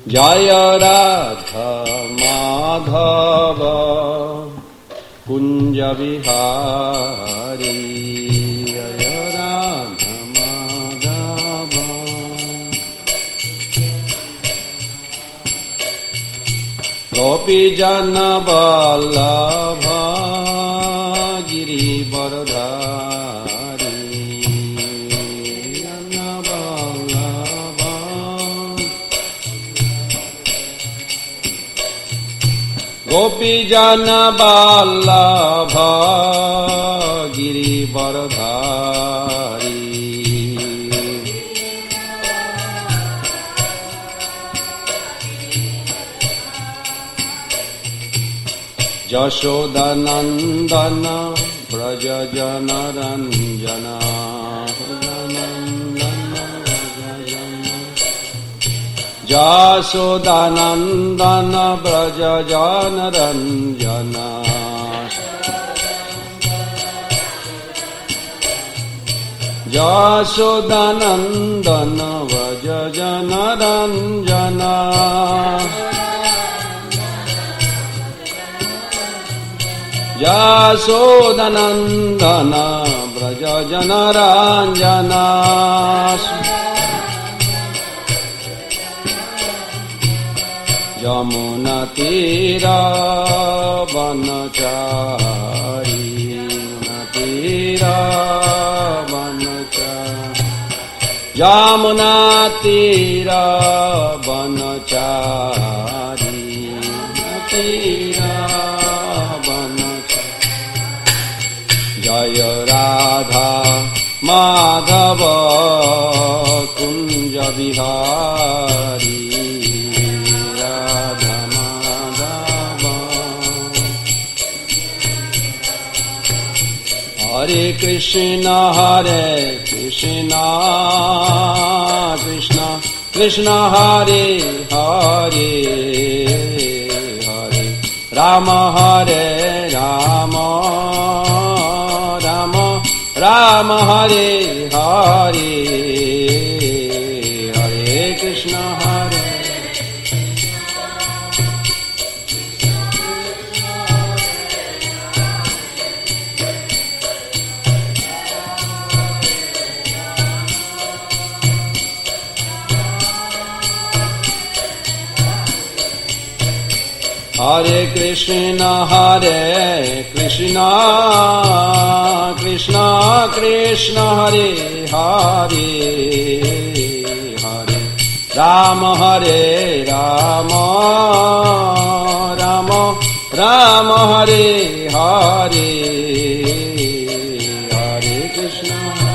जय राधा माधव कुंज बिहारी जय राधा माधव गोपी जन वल्लभ गिरिवरधारी जन वल्लभ गोपी जन वल्लभ गिरिवरधारी यशोदानंदन व्रज जन रंजन यशोदानंदन व्रज जन रंजन यशोदानंदन व्रज जन रंजन यशोदानंदन व्रज जन रंजन यमुना तीर वनचारी यमुना तीर वनचारी जय राधा माधव कुंज बिहारी राधा माधव हरे कृष्ण कृष्ण कृष्ण हरे हरे हरे राम हरे राम राम हरे हरे हरे कृष्ण हरे कृष्ण कृष्ण कृष्ण हरे हरे हरे राम हरे राम राम राम हरे हरे हरे कृष्ण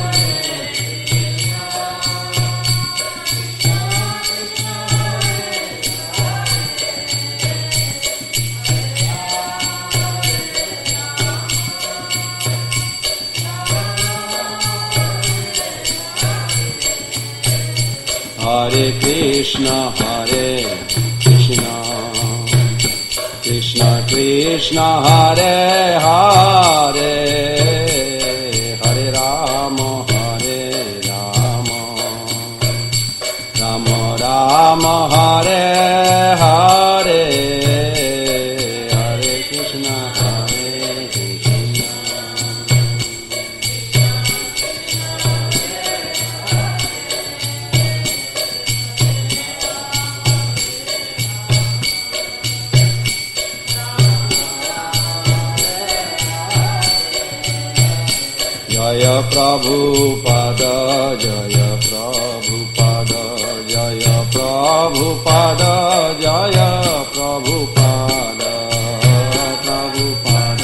हरे कृष्ण कृष्ण कृष्ण हरे हरे हरे राम राम राम हरे हरे हरे कृष्ण जय प्रभुपाद जय प्रभुपाद जय प्रभुपाद जय प्रभुपाद प्रभुपाद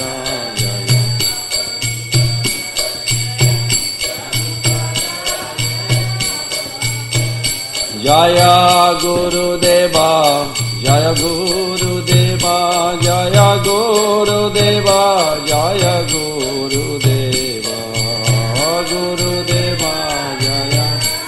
जय गुरुदेवा जय गुरुदेवा जय गुरुदेवा जय गुरुदेवा गुरुदेवा जय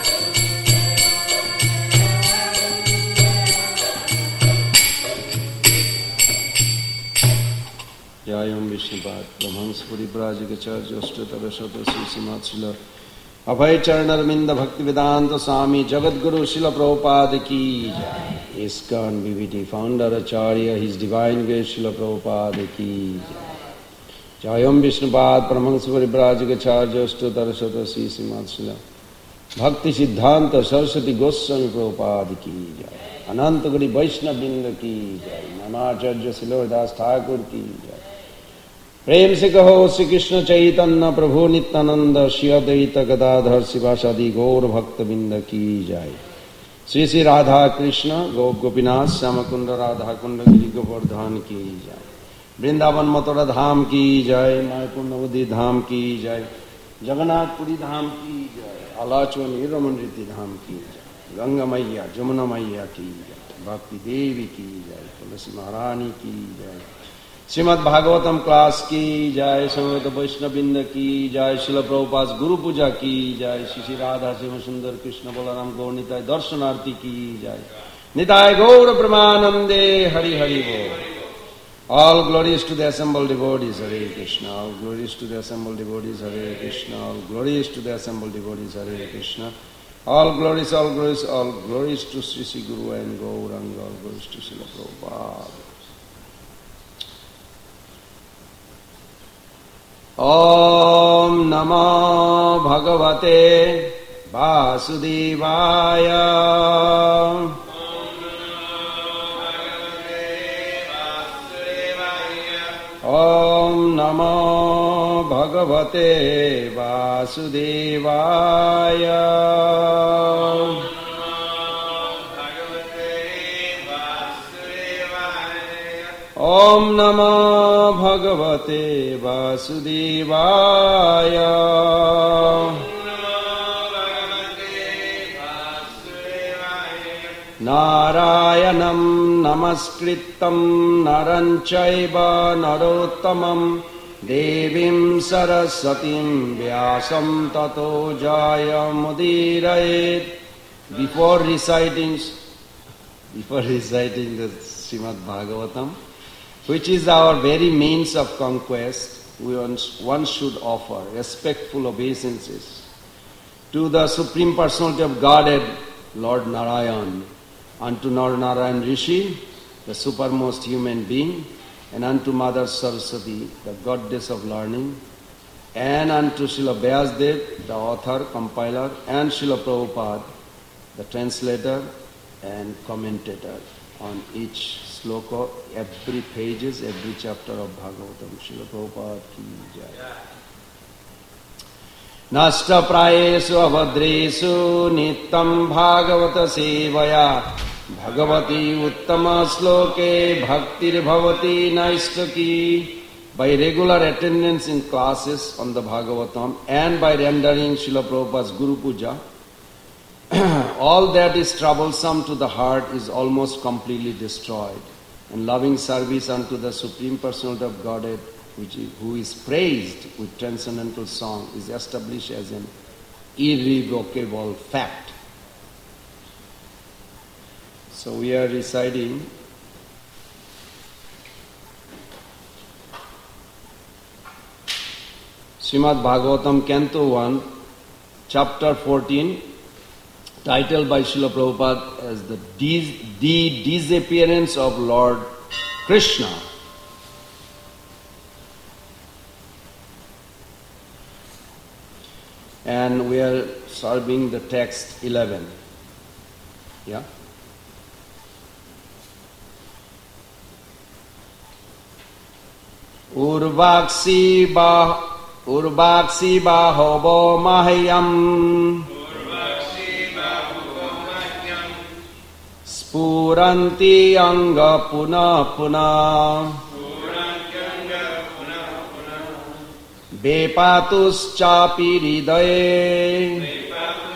जयम विष्णुपाद ब्रह्मंस पुरी ब्राजिकाचार्य अष्टोत्तर शतश्री श्रीमत् श्रील अभय चरण अरविंद भक्ति वेदांत स्वामी जगत गुरु शिल प्रभुपाद की जय। ISKCON BBT founder Acharya, His Divine Grace Srila Prabhupada ki jai. Jayam Vishnupad Paramahansa Parivrajagacharya Ashtottara Shata Srimad Srila Bhakti Siddhanta Saraswati Goswami Prabhupada ki jai. Anantagari Vaishnavrinda ki jai. Namacharya Silodas Thakur ki jai. प्रेम से कहो श्री कृष्ण चैतन्य प्रभु नित्यानंद श्री अद्वैत गदाधर शिवासादि गौर भक्त बिंद की जाय। श्री श्री राधा कृष्ण गोप गोपीनाथ श्याम कुंड राधा कुंड गिरि गोवर्धन की जाय। वृंदावन मथुरा धाम की जय। मायकुंडवती धाम की जय। जगन्नाथपुरी धाम की जय। आलाचवन रमणृति धाम की जय। गंगा मैया जमुना मैया की जय। भक्ति देवी की जय। तुलसी महारानी की जय। श्रीमद् भागवतम क्लास की जय। समवेत वैष्णववृंद की जय। श्रील प्रभुपाद गुरु पूजा की जय। श्री श्री राधा श्याम सुंदर कृष्ण बलराम गौर निताय दर्शनार्थी की जय। निताय गौर प्रेमानंदे हरि हरि बोल। All glories to the assembled devotees, Hare Krishna. All glories to the assembled devotees, Hare Krishna. All glories to the assembled devotees, Hare Krishna. All glories, all glories, all glories to Sri Sri Guru and Gauranga. All glories to Srila Prabhupada. Om Namo Bhagavate Vasudevaya. Om Namo Bhagavate Vasudevaya. Om Namo Bhagavate Vasudevaya. Narayanam namaskritam naram chaiva narottamam devim saraswatim vyasam tato jayamudiraye. Before reciting the Srimad Bhagavatam, which is our very means of conquest, one should offer respectful obeisances to the Supreme Personality of Godhead, Lord Narayan, unto Narayan Rishi, the supermost human being, and unto Mother Saraswati, the goddess of learning, and unto Srila Vyasdev, the author, compiler, and Srila Prabhupada, the translator and commentator on each sloka, every pages, every chapter of Bhagavatam. Srila Prabhupada ki jai. Nasta prayesu avadresu nitam bhagavata sevaya bhagavati uttama sloke bhaktir bhavati naistaki. By regular attendance in classes on the Bhagavatam and by rendering Srila Prabhupada's Guru Puja, all that is troublesome to the heart is almost completely destroyed, and loving service unto the Supreme Personality of Godhead, who is praised with transcendental song, is established as an irrevocable fact. So we are reciting Srimad Bhagavatam, Canto 1, Chapter 14, titled by Srila Prabhupada as the disappearance of Lord Krishna. And we are serving the text 11. Yeah? Urvaksi bahobo mahyam Spuranti anga puna puna Bepatus chapi hridaye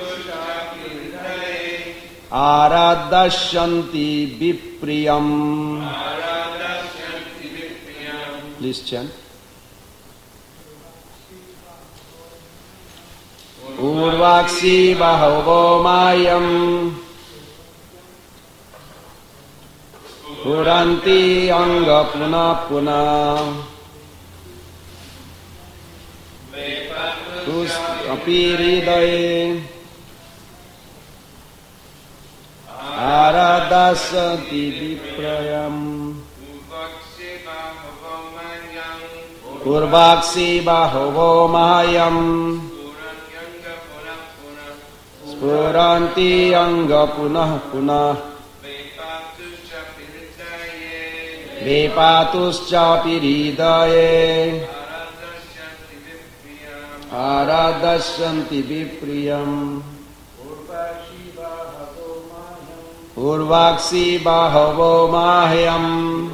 Aradasyanti vipriyam. Please chant. Urvaksi bahovo mayam Puranti anga puna puna Tustapi hridaye Aradasyanti viprayam Urvaksi bahovo mahayam Spuranti anga punah punah Vipatuscha piridaye Aradasyanti vipriyam Urvaksi bahavo mahyam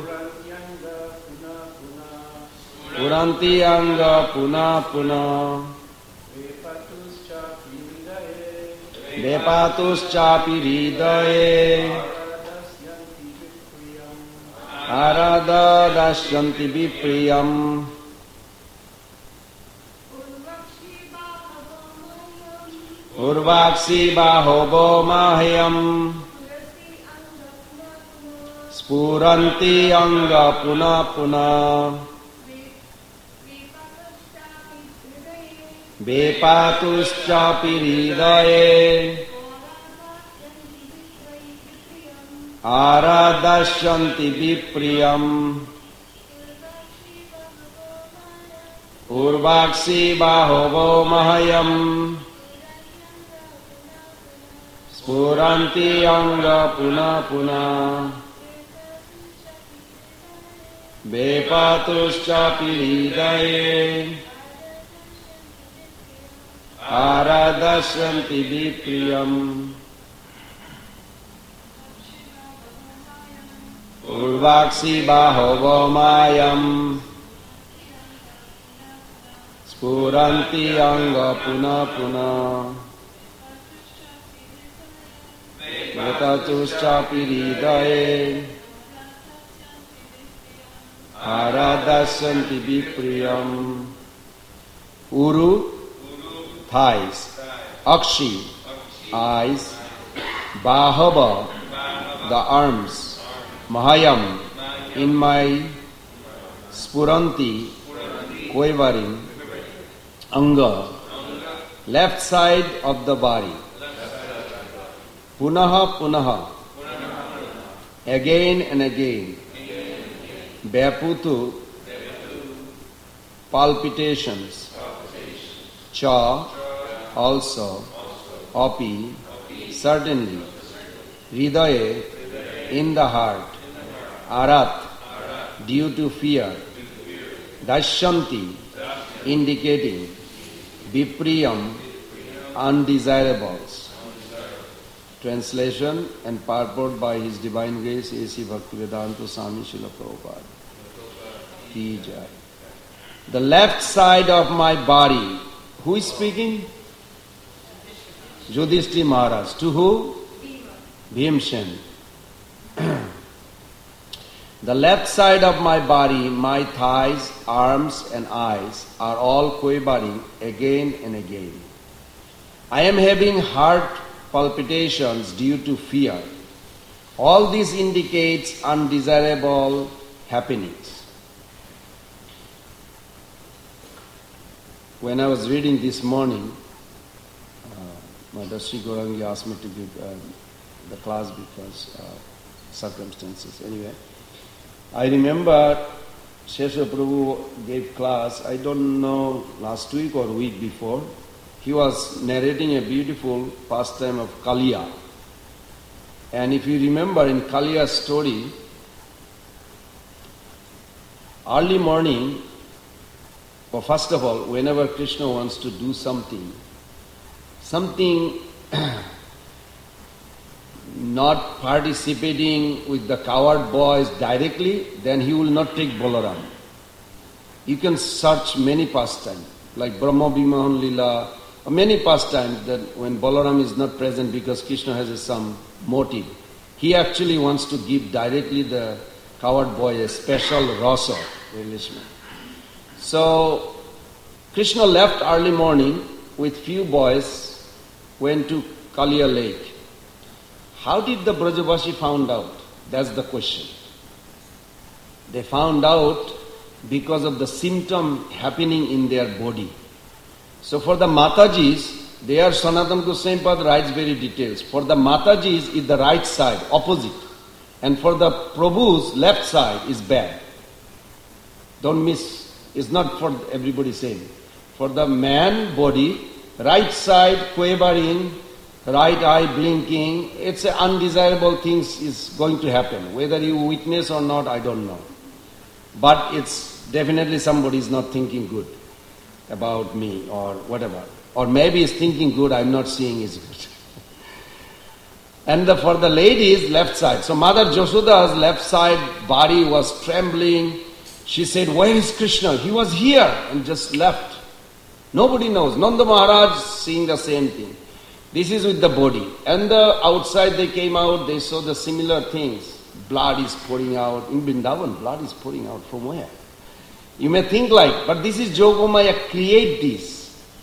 Puranti anga punah punah Vepatuscha piridaye Aradasyanti vipriyam Urvaksi bahovo mahyam Spuranti anga punah punah Vepatuscha piridaye Aradasyanti vipriyam Urvaksi bahovo mahayam Spuranti anga punah punah Vepatuscha piridaye Aradasyanti vipriyam Urvaksi bahovo mayam Spuranti anga punah punah Vepatuscha piridaye Aradasyanti vipriyam Uru, thighs, Akshi, eyes, Bahava, the arms, Mahayam, in my Spuranti, quivering, Anga, left side of the body, Punaha punaha, again and again, Vyaputu, palpitations, Cha, also, Api, certainly, Hridaye, in the heart, Arat, due to fear, Dasyanti, indicating, Vipriyam, undesirables. Translation and purport by His Divine Grace A.C. Bhaktivedanta Swami Srila Prabhupada. Ki Jai. The left side of my body, who is speaking? Yudhishthira Maharaj. To who? Bhimsen. The left side of my body, my thighs, arms and eyes are all quivering again and again. I am having heart palpitations due to fear. All this indicates undesirable happenings. When I was reading this morning, Mother Sri Gaurangi asked me to give the class because circumstances. Anyway, I remember Shesha Prabhu gave class, I don't know, last week or week before. He was narrating a beautiful pastime of Kaliya. And if you remember in Kaliya's story, early morning, well, first of all, whenever Krishna wants to do something not participating with the coward boys directly, then he will not take Balaram. You can search many pastimes, like Brahma Vimahan Lila, many pastimes that when Balaram is not present because Krishna has some motive, he actually wants to give directly the coward boy a special rasa relation. So Krishna left early morning with few boys, went to Kaliya lake. How did the Brajavasi found out? That's the question. They found out because of the symptom happening in their body. So for the Matajis, There Sanatana Goswami Pad writes very details. For the Matajis is the right side, opposite. And for the Prabhu's left side is bad. Don't miss, it's not for everybody same. For the man body, right side quivering, right eye blinking, it's an undesirable thing is going to happen. Whether you witness or not, I don't know. But it's definitely somebody is not thinking good about me or whatever. Or maybe is thinking good, I'm not seeing is good. And for the ladies, left side. So Mother Jashoda's left side body was trembling. She said, where is Krishna? He was here and just left. Nobody knows. Nanda Maharaj seeing the same thing. This is with the body. And the outside they came out, they saw the similar things. Blood is pouring out. In Vrindavan, blood is pouring out. From where? You may think like, but this is Yogamaya create this.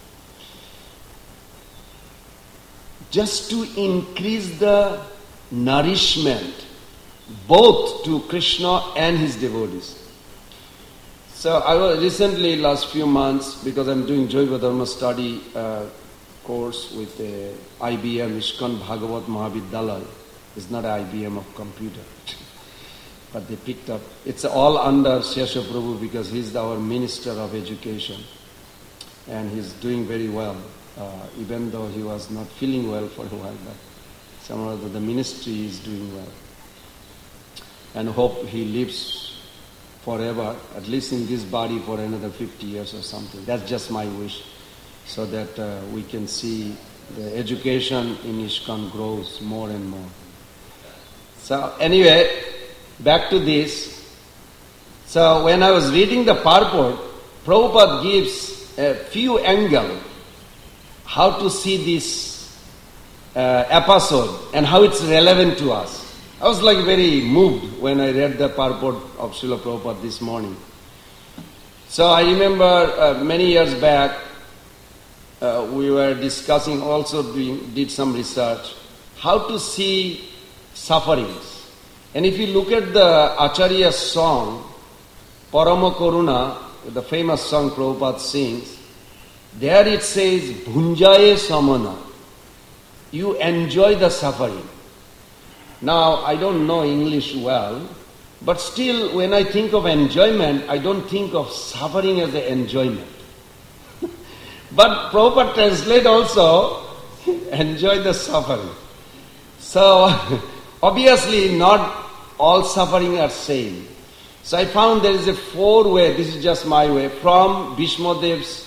Just to increase the nourishment both to Krishna and his devotees. So I was recently, last few months, because I'm doing Jaiva Dharma study course with IBM, ISKCON Bhagavat Mahavidyalaya. It's not an IBM of computer. But they picked up. It's all under Shesha Prabhu because he's our Minister of Education. And he's doing very well. Even though he was not feeling well for a while, but somehow the ministry is doing well. And hope he lives forever, at least in this body for another 50 years or something. That's just my wish, so that we can see the education in ISKCON grows more and more. So anyway, back to this. So when I was reading the purport, Prabhupada gives a few angles how to see this episode and how it's relevant to us. I was like very moved when I read the purport of Srila Prabhupada this morning. So I remember many years back we were discussing, also did some research, how to see sufferings. And if you look at the Acharya's song, Parama Karuna, the famous song Prabhupada sings, there it says, Bhunjaye Samana. You enjoy the suffering. Now, I don't know English well, but still when I think of enjoyment, I don't think of suffering as an enjoyment. But Prabhupada translate also, enjoy the suffering. So, obviously not all suffering are same. So I found there is a 4-way, this is just my way, from Bhishmadev's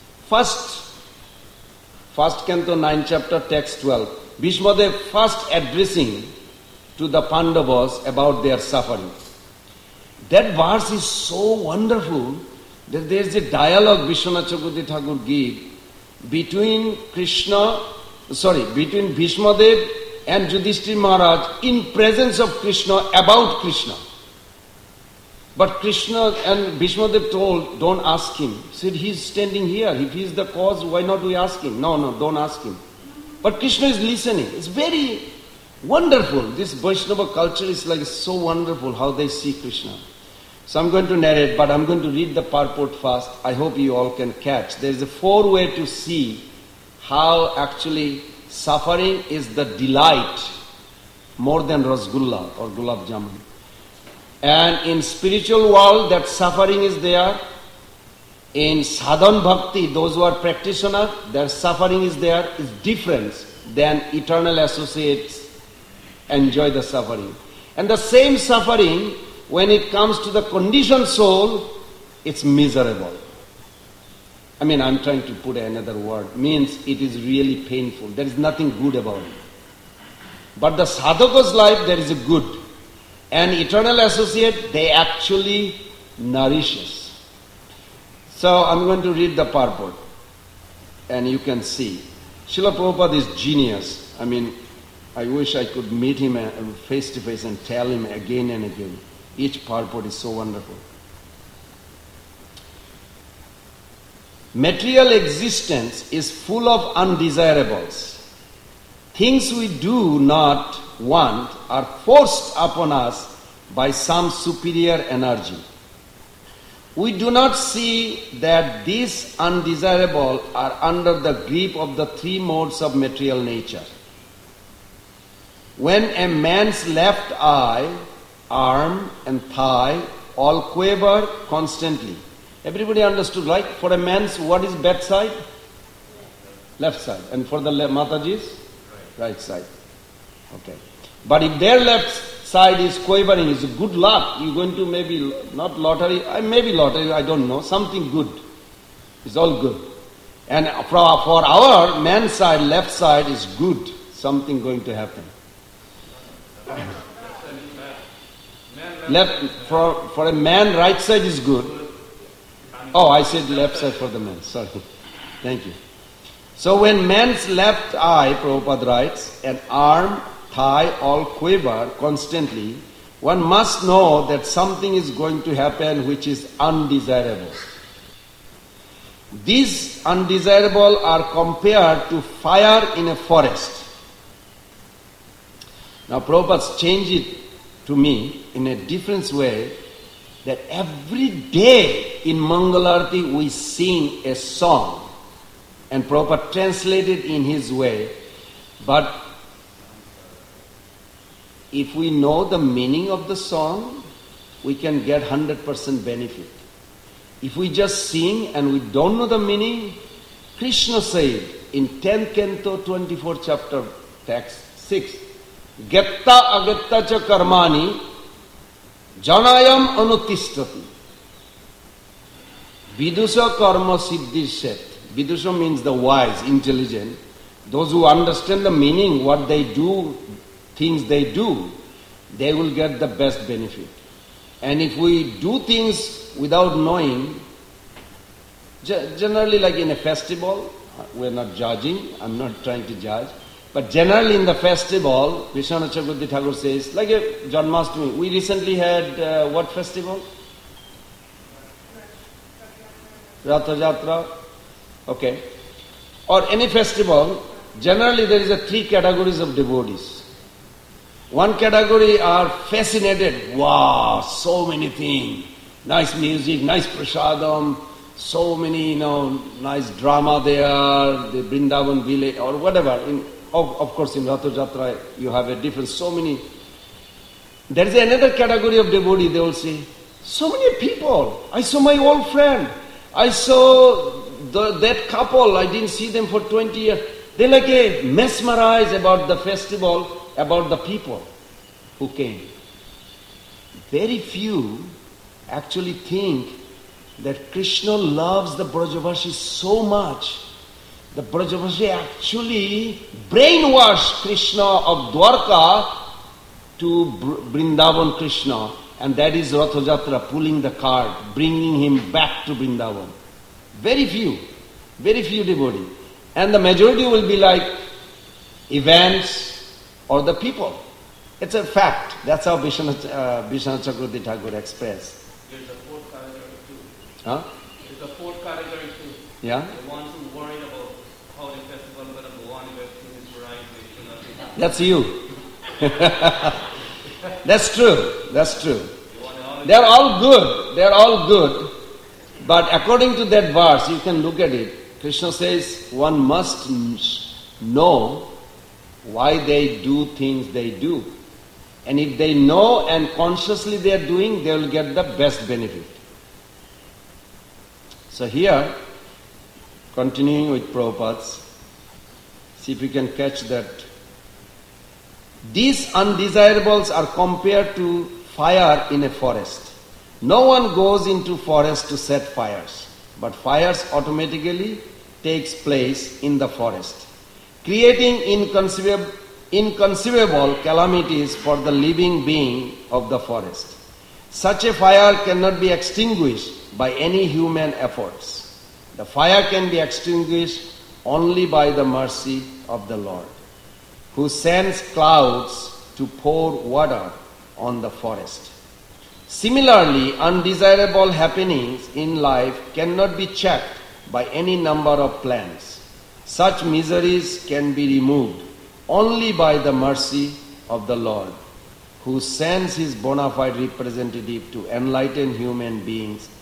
first canto, 9th chapter, text 12. Bhishmadev first addressing to the Pandavas about their suffering. That verse is so wonderful that there is a dialogue Vishwanath Chakravarti Thakur gives between Bhishmadev and Yudhishthira Maharaj in presence of Krishna about Krishna. But Krishna and Bhishmadev told, don't ask him. He said, he's standing here. If he's the cause, why not we ask him? No, don't ask him. But Krishna is listening. It's very wonderful. This Vaishnava culture is like so wonderful how they see Krishna. So I'm going to narrate, but I'm going to read the purport first. I hope you all can catch. There's a 4-way to see how actually suffering is the delight more than Rasgulla or Gulab Jamun. And in spiritual world, that suffering is there. In sadhan bhakti, those who are practitioners, their suffering is there. Is different than eternal associates enjoy the suffering. And the same suffering, when it comes to the conditioned soul, it's miserable. I mean, I'm trying to put another word. Means it is really painful. There is nothing good about it. But the sadhaka's life, there is a good. And eternal associate, they actually nourish us. So I'm going to read the purport. And you can see. Srila Prabhupada is genius. I mean, I wish I could meet him face to face and tell him again and again. Each purport is so wonderful. Material existence is full of undesirables. Things we do not want are forced upon us by some superior energy. we do not see that these undesirable are under the grip of the three modes of material nature. When a man's left eye, arm and thigh all quiver constantly. Everybody understood, right? For a man's, what is bedside? Left side. And for the Mataji's? Right side. Okay. But if their left side is quivering, it's good luck. You're going to maybe, not lottery, maybe lottery, I don't know, something good. It's all good. And for our man's side, left side is good. Something going to happen. Left for a man, right side is good. Oh, I said left side for the man. Sorry. Thank you. So when man's left eye, Prabhupada writes, and arm, thigh all quiver constantly, one must know that something is going to happen which is undesirable. These undesirable are compared to fire in a forest. Now Prabhupada changed it to me in a different way, that every day in Mangalarti we sing a song, and Prabhupada translated in his way, but if we know the meaning of the song, we can get 100% benefit. If we just sing and we don't know the meaning, Krishna said in 10th canto, 24th chapter, text 6, Getta agetta cha karmani janayam anutistati. Vidusha karma siddhishet. Vidusha means the wise, intelligent. Those who understand the meaning, what they do, things they do, they will get the best benefit. And if we do things without knowing, generally like in a festival, we're not judging, I'm not trying to judge, but generally in the festival, Vishwanath Chakravarti Thakur says, like a Janmashtami, we recently had what festival? Ratha Jatra. Okay. Or any festival, generally there is 3 categories of devotees. One category are fascinated, wow, so many things, nice music, nice prasadam, so many, nice drama there, the Vrindavan village or whatever. Of course in Ratha Jatra you have a different, so many. There is another category of devotee, they will say, so many people, I saw my old friend, I saw that couple, I didn't see them for 20 years. They like mesmerized about the festival, about the people who came. Very few actually think that Krishna loves the Brajavasis so much. The Brajavasi actually brainwashed Krishna of Dwarka to Vrindavan Krishna, and that is Ratha Jatra, pulling the cart, bringing him back to Vrindavan. Very few devotees. And the majority will be like events or the people. It's a fact. That's how Vishwanath Chakravarti Thakur expressed. There's a fourth category too. Huh? There's a fourth category too. Yeah? The ones who worried about how the festival is going to go on, everything is right, they should not be happy. That's you. That's true. They're all good. But according to that verse, you can look at it. Krishna says one must know why they do things they do. And if they know and consciously they are doing, they will get the best benefit. So here, continuing with Prabhupada's, see if we can catch that. These undesirables are compared to fire in a forest. No one goes into forest to set fires, but fires automatically takes place in the forest, creating inconceivable calamities for the living being of the forest. Such a fire cannot be extinguished by any human efforts. The fire can be extinguished only by the mercy of the Lord, who sends clouds to pour water on the forest. Similarly, undesirable happenings in life cannot be checked by any number of plans. Such miseries can be removed only by the mercy of the Lord, who sends his bona fide representative to enlighten human beings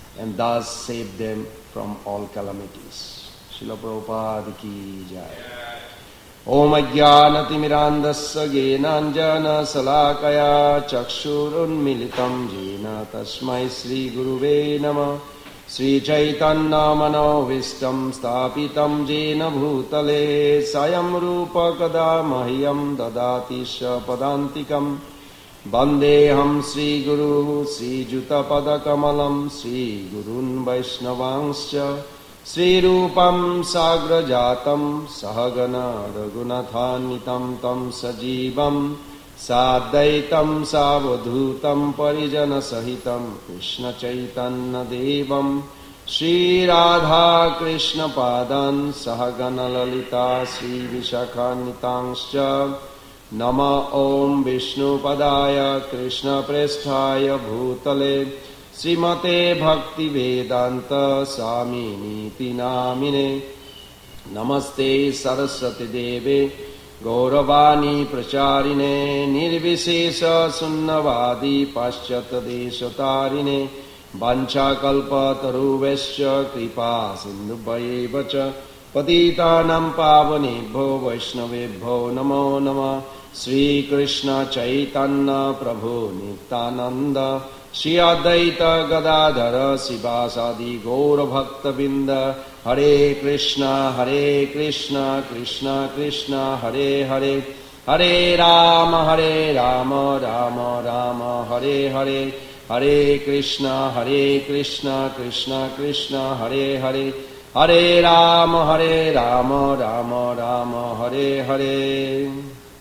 and thus save them from all calamities. Srila Prabhupada ki jai. Om Ajnanatirmirandasya Jnananjana Salakaya Chakshurunmilitam Jena Tasmai Shri Guruve Namah. Sri Chaitanya Manovistam Sthapitam Jena Bhutale Sayam Rupa Kada Mahyam Dadati Padantikam Vandeham Sri Guru Sri Juta Padakamalam Sri Gurun Vaishnavangscha Sri Rupam Sagrajatam Sahagana Raghunathanvitam Tam Sajivam Sadaitam Savadhutam Parijana Sahitam Krishna Chaitanya Devam Sri Radha Krishna Padan Sahagana Lalita Sri Vishakhanitangscha Nama Om Vishnu Padaya Krishna Presthaya Bhutale Srimate Bhakti Vedanta Swamini Namine Namaste Saraswati Deve Gauravani Pracharine Nirvishesha Sunnavadi Paschata Deshatarine Vancha Kalpa Taruvescha Kripa Sindhubhayevacha Patitanam Pavanebho Vaishnavebho Namo Namah Sri Krishna Chaitanya Prabhu Nityananda Shri Advaita Gadadhara Sivasadi Gaura Bhakta Binda Hare Krishna Krishna Krishna Hare Hare Hare Rama Rama Rama Hare Hare Hare Krishna Krishna Krishna Hare Hare Hare Rama Rama Rama Hare Hare.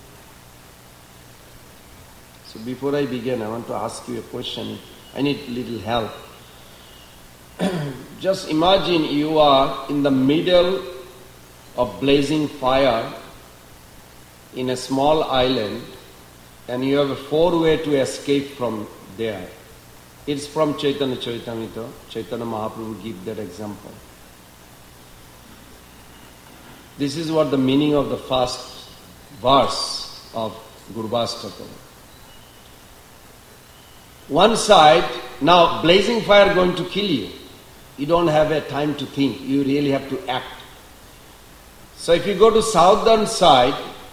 So before I begin, I want to ask you a question. I need a little help. Just imagine you are in the middle of blazing fire in a small island and you have a four-way to escape from there. It's from Chaitanya Charitamrita. Chaitanya Mahaprabhu gives that example. This is what the meaning of the first verse of Gurvastaka. One side, now blazing fire going to kill you. You don't have a time to think. You really have to act. So if you go to southern side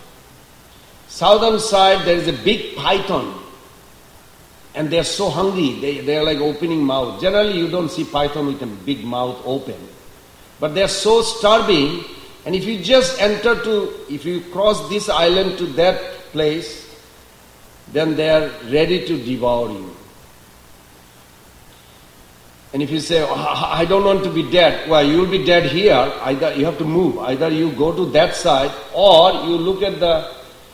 there is a big python. And they are so hungry, they are like opening mouth. Generally you don't see python with a big mouth open. But they are so starving, and if you just if you cross this island to that place, then they are ready to devour you. And if you say, oh, I don't want to be dead, well, you will be dead here. Either you have to move. Either you go to that side, or you look at the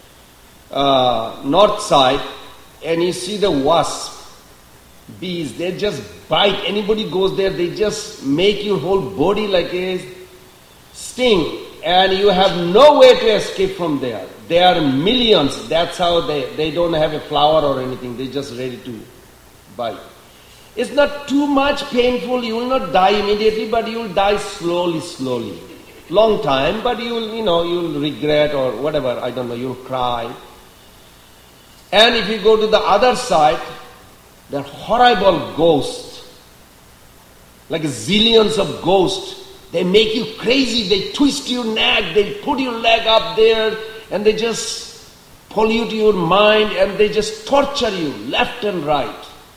north side, and you see the wasp, bees. They just bite. Anybody goes there, they just make your whole body like a sting, and you have no way to escape from there. There are millions. That's how they don't have a flower or anything. They're just ready to bite. It's not too much painful. You will not die immediately, but you will die slowly. Long time, but you will regret or whatever, I don't know, you'll cry. And if you go to the other side, there are horrible ghosts, like zillions of ghosts. They make you crazy, they twist your neck, they put your leg up there, and they just pollute your mind, and they just torture you left and right.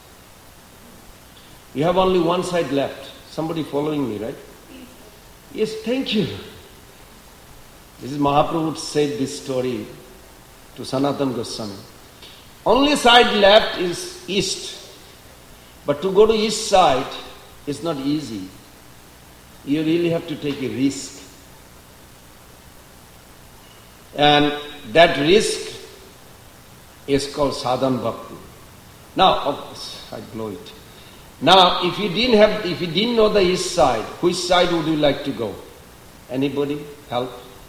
You have only one side left. Somebody following me, right? Yes, thank you. This is Mahaprabhu said this story to Sanatana Goswami. Only side left is east. But to go to east side is not easy. You really have to take a risk. And that risk is called sadhana bhakti. Now, I blow it. Now, if you didn't know the east side, which side would you like to go? Anybody? Help?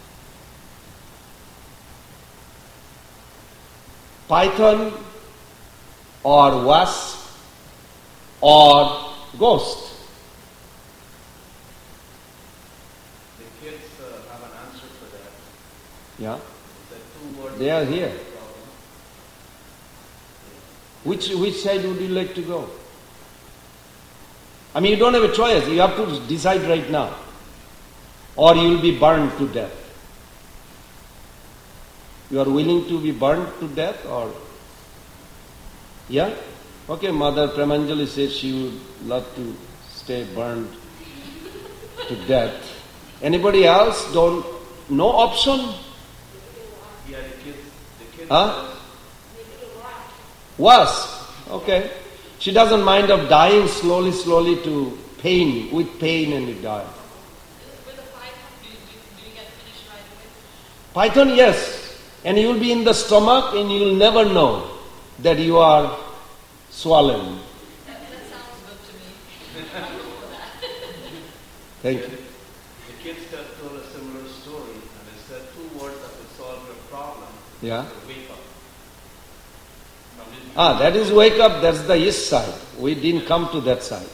Python or wasp or ghost? The kids have an answer for that. Yeah? The 2 words. They are here. Which side would you like to go? I mean, you don't have a choice. You have to decide right now. Or you will be burned to death. You are willing to be burned to death or... Yeah? Okay, Mother Premanjali says she would love to stay burned to death. Anybody else? No option? Yeah, the kids Huh? Was. Okay. She doesn't mind of dying slowly to pain, with pain and you die. With a python, do you get finished right away? Python, yes. And you will be in the stomach and you will never know that you are swollen. That sounds good to me. Thank you. The kids have told a similar story, and they said 2 words that would solve your problem. Yeah. Wake up. That is wake up, that's the east side. We didn't come to that side.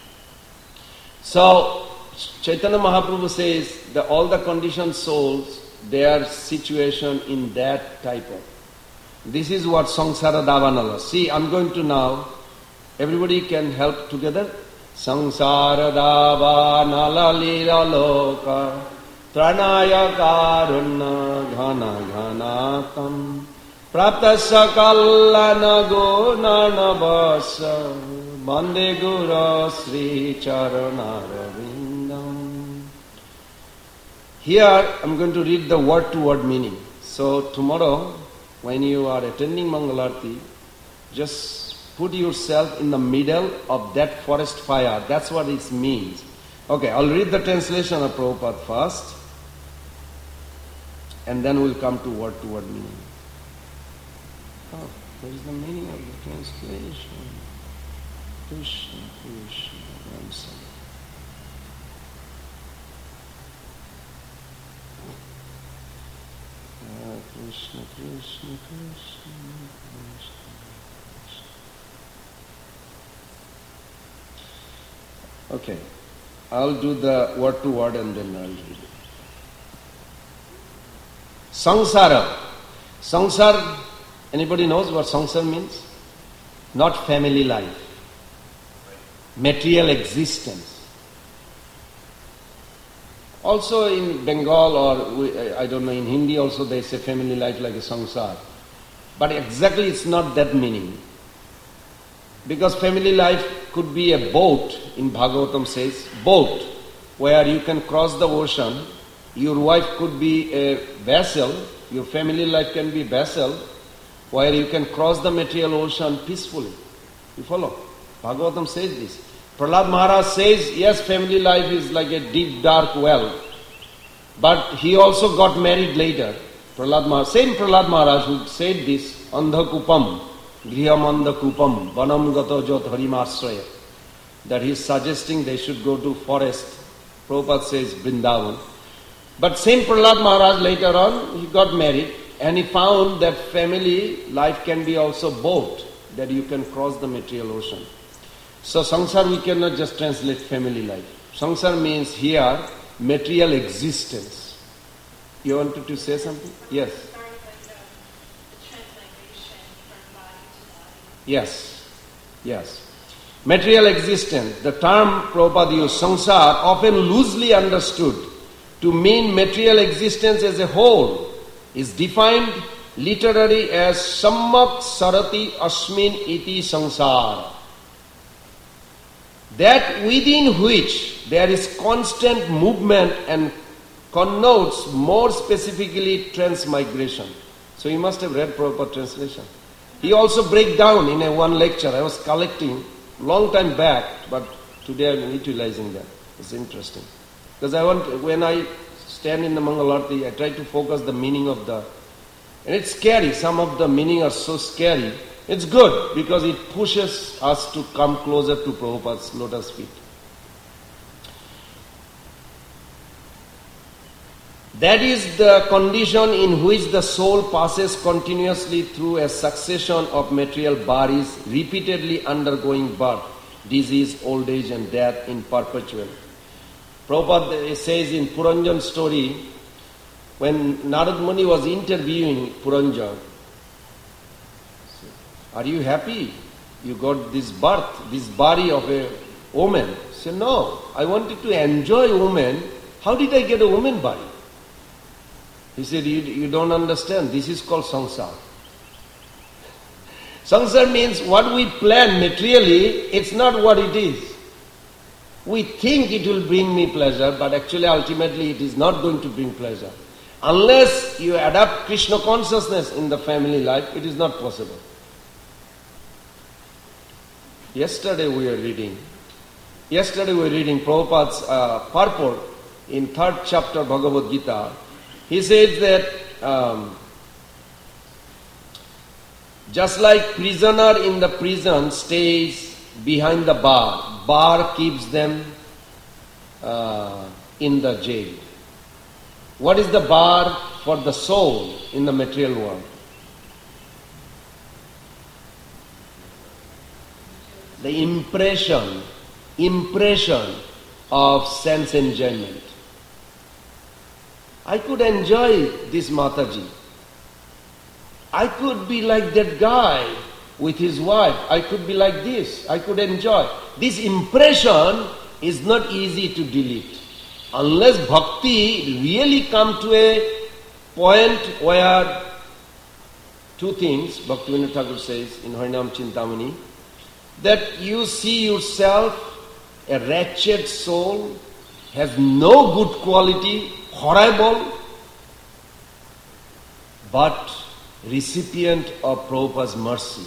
So, Chaitanya Mahaprabhu says that all the conditioned souls, their situation in that type of. This is what Samsara Davanala. See, I'm going to now, everybody can help together. Samsara Davanala Lira Loka Tranaya Karuna Ghana Ghanatam Prapta Sakala Naguna Navasa Bande Guru Sri Charanaravindam. Here I'm going to read the word-to-word meaning. So tomorrow, when you are attending Mangalarti, just put yourself in the middle of that forest fire. That's what it means. Okay, I'll read the translation of Prabhupada first, and then we'll come to word-to-word meaning. Oh, what is the meaning of the translation? Krishna, Krishna, I'm sorry. Krishna, Krishna, Krishna, Krishna, Krishna. Okay, I'll do the word to word and then I'll read it. Samsara. Samsara, anybody knows what samsara means? Not family life. Material existence. Also in Bengal or I don't know, in Hindi also they say family life like a samsara. But exactly it's not that meaning. Because family life could be a boat, in Bhagavatam says, boat, where you can cross the ocean. Your wife could be a vessel, your family life can be a vessel, where you can cross the material ocean peacefully. You follow? Bhagavatam says this. Prahlad Maharaj says, yes, family life is like a deep dark well. But he also got married later. Prahlad Maharaj, same Prahlad Maharaj who said this, Andha Kupam, Griham Andha Kupam, Vanam Gato Jot Harimasraya. That he is suggesting they should go to forest. Prabhupada says Vrindavan. But same Prahlad Maharaj later on, he got married and he found that family life can be also boat, that you can cross the material ocean. So samsara we cannot just translate family life. Samsara means here material existence. You wanted to say something? Yes. Start with the transmigration from body to body. Yes. Material existence. The term Prabhupada used, samsara, often loosely understood to mean material existence as a whole, is defined literally as sammak sarati asmin iti samsara. That within which there is constant movement and connotes more specifically transmigration. So you must have read Prabhupada translation. He also break down in one lecture. I was collecting long time back, but today I'm utilizing that. It's interesting. Because when I stand in the Mangalarti, I try to focus the meaning of the... And it's scary. Some of the meaning are so scary. It's good because it pushes us to come closer to Prabhupada's lotus feet. That is the condition in which the soul passes continuously through a succession of material bodies, repeatedly undergoing birth, disease, old age and death in perpetual. Prabhupada says in Puranjan story, when Narad Muni was interviewing Puranjan, are you happy? You got this birth, this body of a woman. He said, no, I wanted to enjoy woman. How did I get a woman body? He said, you don't understand. This is called samsara. Samsara means what we plan materially, it's not what it is. We think it will bring me pleasure, but actually ultimately it is not going to bring pleasure. Unless you adapt Krishna consciousness in the family life, it is not possible. Yesterday we were reading Prabhupada's purport in 3rd chapter Bhagavad Gita. He says that just like prisoner in the prison stays behind the bar keeps them in the jail. What is the bar for the soul in the material world? The impression of sense enjoyment. I could enjoy this Mataji. I could be like that guy with his wife. I could be like this. I could enjoy. This impression is not easy to delete. Unless bhakti really come to a point where two things, Bhaktivinoda Thakur says in Harinam Chintamani, that you see yourself, a wretched soul, has no good quality, horrible, but recipient of Prabhupada's mercy,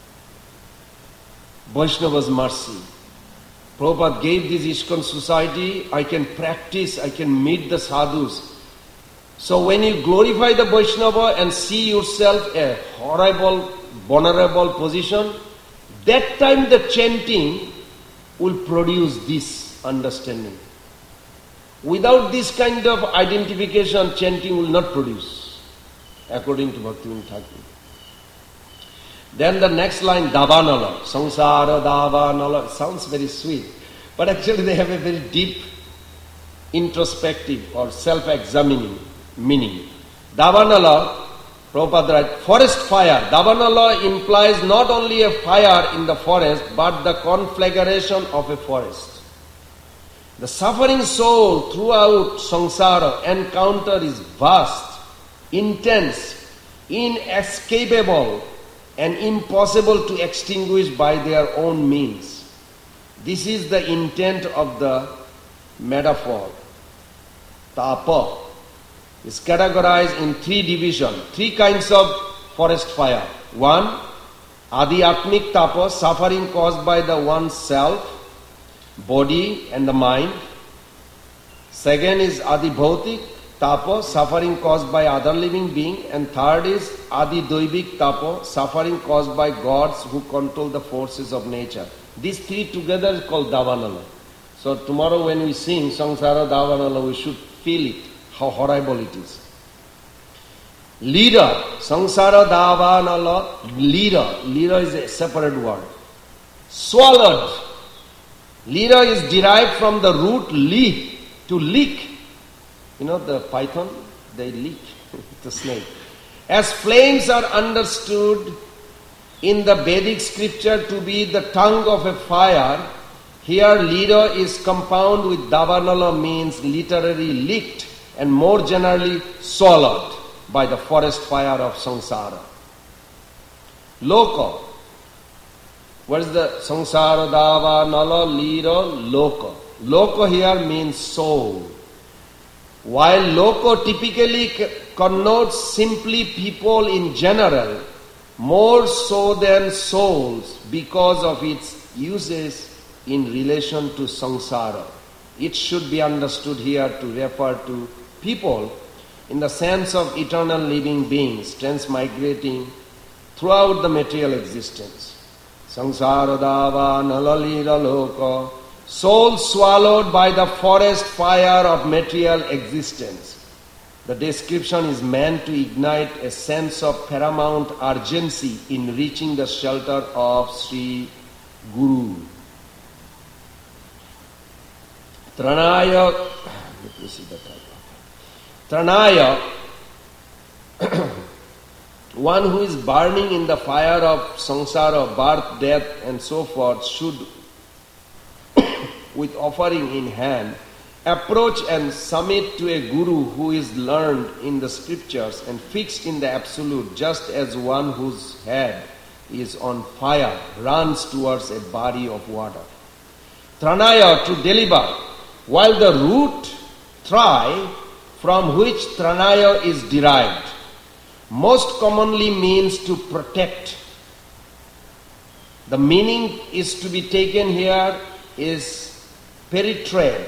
Vaishnava's mercy. Prabhupada gave this ISKCON society, I can practice, I can meet the sadhus. So when you glorify the Vaishnava and see yourself a horrible, vulnerable position, that time the chanting will produce this understanding. Without this kind of identification, chanting will not produce, according to Bhaktivinoda Thakur. Then the next line, Davanala, Samsara Davanala, sounds very sweet, but actually they have a very deep introspective or self-examining meaning. Davanala, Prabhupada writes, forest fire. Davanala implies not only a fire in the forest, but the conflagration of a forest. The suffering soul throughout samsara encounter is vast, intense, inescapable, and impossible to extinguish by their own means. This is the intent of the metaphor. Tapa is categorized in three divisions, three kinds of forest fire. One, Adhyatmik tapa, suffering caused by the one's self, body and the mind. Second is Adhibhautik tapa, suffering caused by other living being. And third is Adhidoivik tapa, suffering caused by gods who control the forces of nature. These three together is called Davanala. So tomorrow when we sing Samsara Davanala, we should feel it, how horrible it is. Lira, Samsara Davanala, Lira is a separate word. Swallowed. Lira is derived from the root li, to lick. You know the python, they lick the snake. As flames are understood in the Vedic scripture to be the tongue of a fire, here Lira is compound with Davanala, means literally licked and more generally swallowed by the forest fire of samsara. Loka. What is the samsara davanala lira loka? Loka here means soul. While loka typically connotes simply people in general, more so than souls because of its uses in relation to samsara. It should be understood here to refer to people in the sense of eternal living beings transmigrating throughout the material existence. Samsara dava nalalira loka, soul swallowed by the forest fire of material existence. The description is meant to ignite a sense of paramount urgency in reaching the shelter of Sri Guru. Tranaya, let me see the title. Tranaya, one who is burning in the fire of samsara, birth, death and so forth, should with offering in hand, approach and submit to a guru who is learned in the scriptures and fixed in the absolute, just as one whose head is on fire runs towards a body of water. Tranaya, to deliver, while the root try, from which tranaya is derived, most commonly means to protect. The meaning is to be taken here is peritrae,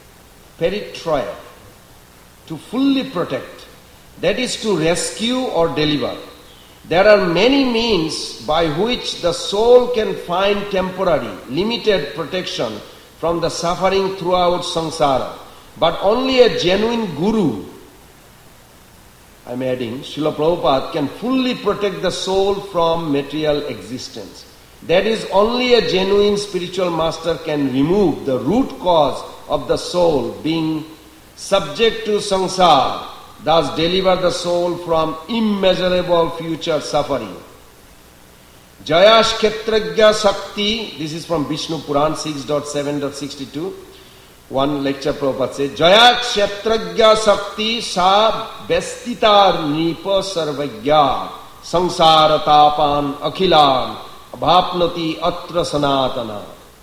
to fully protect, that is to rescue or deliver. There are many means by which the soul can find temporary, limited protection from the suffering throughout samsara, but only a genuine guru, I'm adding, Srila Prabhupada, can fully protect the soul from material existence. That is, only a genuine spiritual master can remove the root cause of the soul being subject to samsara, thus deliver the soul from immeasurable future suffering. Jaya Kshetragya Shakti, this is from Vishnu Puran 6.7.62. One lecture Prabhupada says, Jaya Kshetragya Shakti Sa Vestitar Nipa Sarvagya Samsara Tapan Akhilan Abhapnati Atra Sanatana.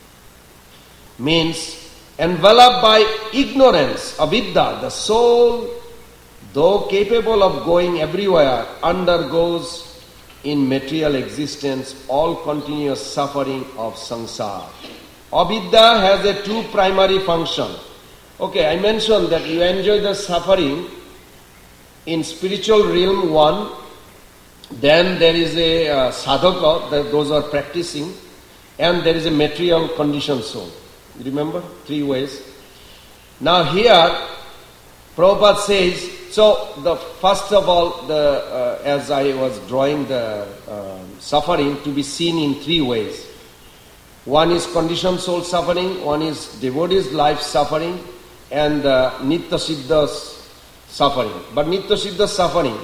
Means, enveloped by ignorance, avidya, the soul, though capable of going everywhere, undergoes in material existence all continuous suffering of samsara. Avidya has a two primary function. Okay, I mentioned that you enjoy the suffering in spiritual realm, one. Then there is a sadhaka, that those are practicing, and there is a material conditioned soul. You remember? 3 ways. Now here, Prabhupada says, so the first of all, as I was drawing the suffering to be seen in 3 ways. One is conditioned soul suffering, one is devotee's life suffering, and Nitya Siddha's suffering. But Nitya Siddha's suffering,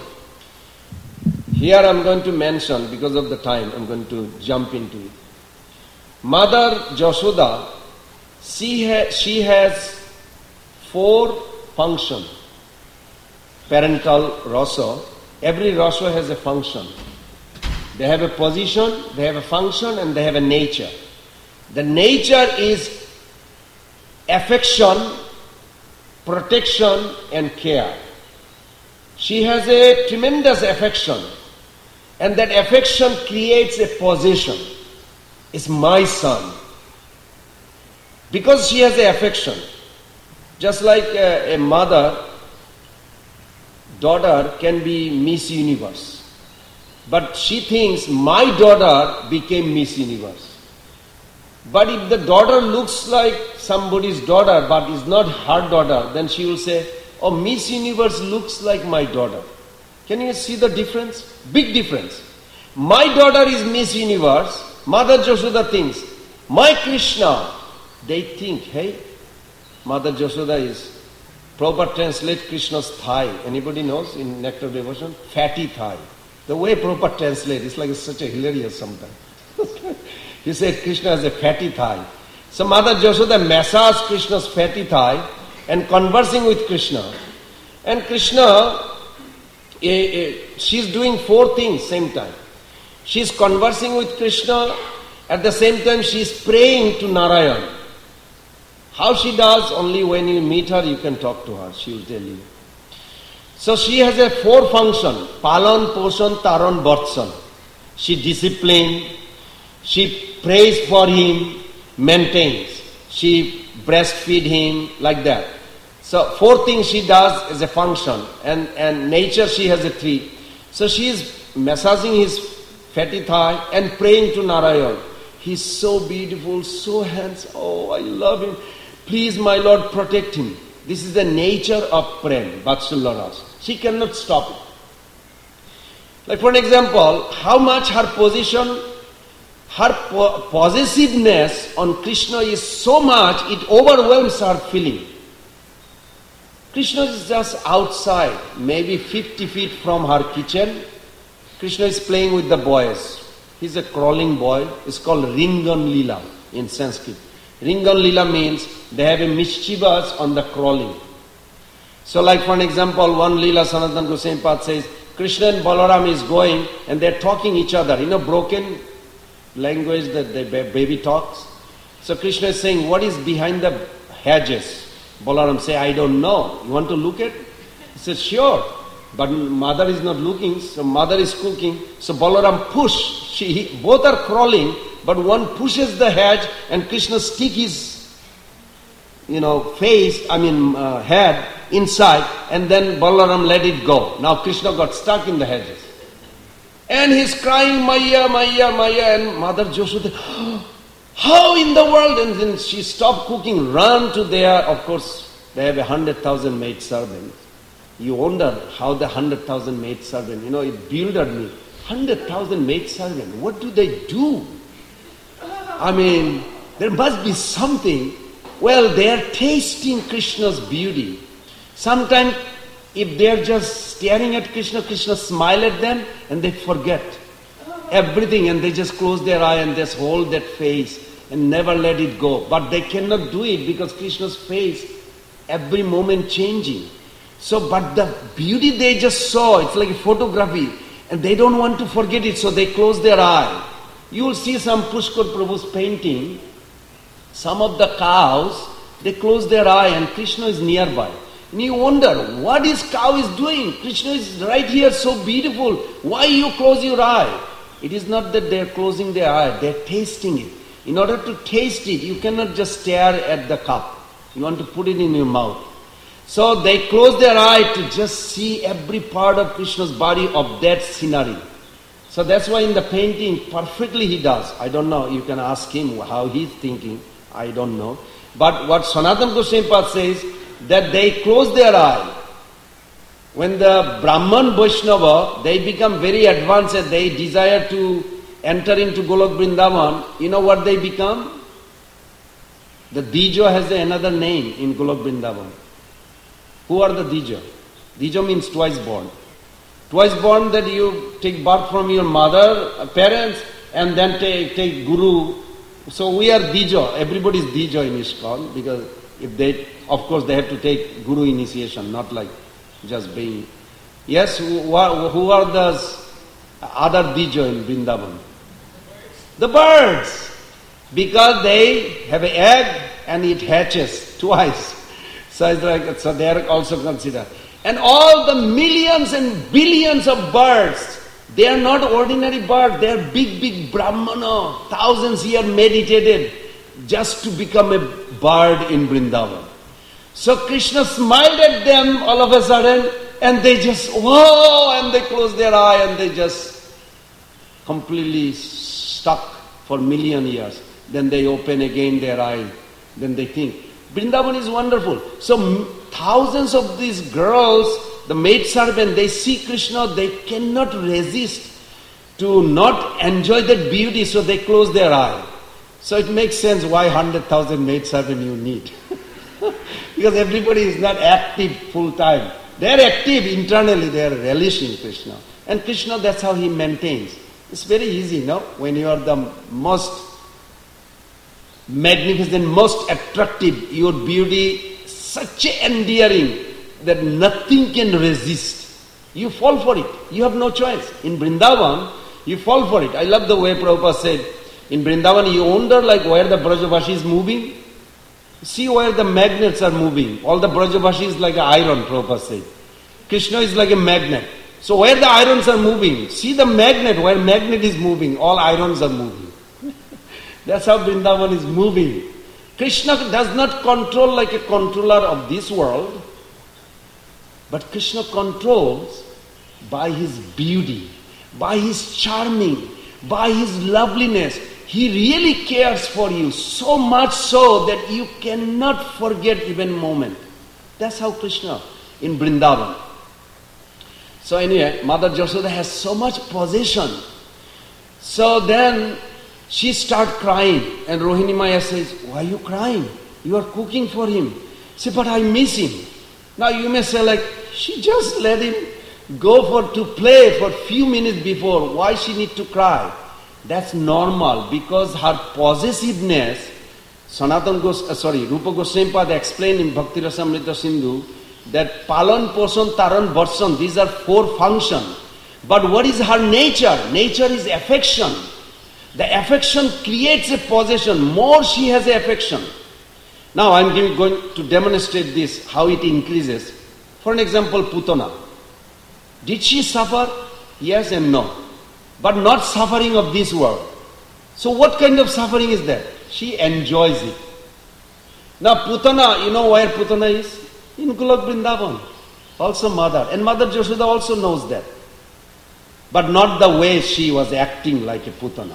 here I am going to mention, because of the time, I am going to jump into it. Mother Jashoda, she has 4 functions. Parental rasa. Every rasa has a function. They have a position, they have a function, and they have a nature. The nature is affection, protection, and care. She has a tremendous affection, and that affection creates a possession. It's my son. Because she has a affection, just like a mother, daughter can be Miss Universe. But she thinks, my daughter became Miss Universe. But if the daughter looks like somebody's daughter but is not her daughter, then she will say, oh, Miss Universe looks like my daughter. Can you see the difference? Big difference. My daughter is Miss Universe. Mother Jashoda thinks, my Krishna. They think, hey, Mother Jashoda is, Prabhupada translate Krishna's thigh. Anybody knows in Nectar Devotion? Fatty thigh. The way Prabhupada translate, it's like such a hilarious sometimes. He said Krishna has a fatty thigh. So Mother Jashoda massages Krishna's fatty thigh and conversing with Krishna. And Krishna, she's doing 4 things same time. She's conversing with Krishna, at the same time she's praying to Narayan. How she does, only when you meet her you can talk to her, she will tell you. So she has a 4 function, Palan, Poshan, Taran, Bharshan. She disciplines, she prays for him, maintains. She breastfeed him, like that. So 4 things she does as a function, and nature she has a 3. So she is massaging his fatty thigh and praying to Narayan. He's so beautiful, so handsome, oh I love him. Please my Lord protect him. This is the nature of prem, Vatsalya Rasa. She cannot stop it. Like for an example, how much her position, her possessiveness on Krishna is so much, it overwhelms her feeling. Krishna is just outside, maybe 50 feet from her kitchen. Krishna is playing with the boys. He's a crawling boy. It's called Ringan Lila in Sanskrit. Ringan Lila means they have a mischievous on the crawling. So like for an example, one Lila Sanatana Goswami Pad says, Krishna and Balaram is going and they're talking each other in a broken language that the baby talks. So Krishna is saying, what is behind the hedges? Balaram say, I don't know. You want to look at? He says, sure. But mother is not looking, so mother is cooking. So Balaram both are crawling, but one pushes the hedge and Krishna stick his, head inside, and then Balaram let it go. Now Krishna got stuck in the hedges. And he's crying, Maya, Maya, Maya, and Mother Yashoda, how in the world? And then she stopped cooking, run to there. Of course, they have 100,000 maid servants. You wonder how the 100,000 maid servants, it bewildered me. 100,000 maid servants, what do they do? There must be something. Well, they are tasting Krishna's beauty. Sometimes, if they are just staring at Krishna, Krishna smile at them and they forget everything and they just close their eye and just hold that face and never let it go. But they cannot do it because Krishna's face every moment changing. So, but the beauty they just saw, it's like a photography, and they don't want to forget it, so they close their eye. You will see some Pushkar Prabhu's painting, some of the cows, they close their eye and Krishna is nearby. And you wonder, what is cow is doing? Krishna is right here, so beautiful. Why you close your eye? It is not that they are closing their eye, they are tasting it. In order to taste it, you cannot just stare at the cup. You want to put it in your mouth. So they close their eye to just see every part of Krishna's body of that scenery. So that's why in the painting, perfectly he does. I don't know, you can ask him how he's thinking. I don't know. But what Sanatana Goswami Pad says, that they close their eye. When the Brahman Vaishnava, they become very advanced and they desire to enter into Golok Vrindavan, you know what they become? The Dijo has another name in Golok Vrindavan. Who are the Dijo? Dijo means twice born. Twice born, that you take birth from your mother, parents, and then take Guru. So we are Dijo. Everybody is Dijo in ISKCON, because if they, of course, they have to take Guru initiation, not like just being. Yes, who are the other Dijo in Vrindavan? The birds. Because they have an egg and it hatches twice. So it's like, so they are also considered. And all the millions and billions of birds, they are not ordinary birds, they are big Brahmana, thousands years meditated just to become a bird in Vrindavan. So Krishna smiled at them all of a sudden and they just, whoa, and they close their eye and they just completely stuck for million years. Then they open again their eye, then they think. Vrindavan is wonderful. So thousands of these girls, the maid servant, they see Krishna, they cannot resist to not enjoy that beauty, so they close their eye. So it makes sense why 100,000 maid servant you need. Because everybody is not active full time. They are active internally, they are relishing Krishna. And Krishna, that's how he maintains. It's very easy, no? When you are the most magnificent, most attractive, your beauty such endearing that nothing can resist. You fall for it. You have no choice. In Vrindavan, you fall for it. I love the way Prabhupada said, in Vrindavan you wonder like where the Brajavashi is moving. See where the magnets are moving. All the Brajavashi is like an iron, Prabhupada said. Krishna is like a magnet. So where the irons are moving, see the magnet, where magnet is moving, all irons are moving. That's how Vrindavan is moving. Krishna does not control like a controller of this world, but Krishna controls by his beauty, by his charming, by his loveliness. He really cares for you, so much so that you cannot forget even a moment. That's how Krishna in Vrindavan. So anyway, Mother Yashoda has so much possession. So then she started crying, and Rohini Maya says, why are you crying? You are cooking for him. Say, but I miss him. Now you may say like, she just let him go to play for a few minutes before. Why she need to cry? That's normal, because her possessiveness Rupa Goswami Pada explained in Bhakti Rasamrita Sindhu that Palan, Posan, Taran, Varsan, these are 4 functions. But what is her nature? Nature is affection. The affection creates a possession. More she has affection. Now I am going to demonstrate this, how it increases. For an example, Putana. Did she suffer? Yes and no. But not suffering of this world. So what kind of suffering is that? She enjoys it. Now Putana, you know where Putana is? In Golok Vrindavan. Also mother. And Mother Yashoda also knows that. But not the way she was acting like a Putana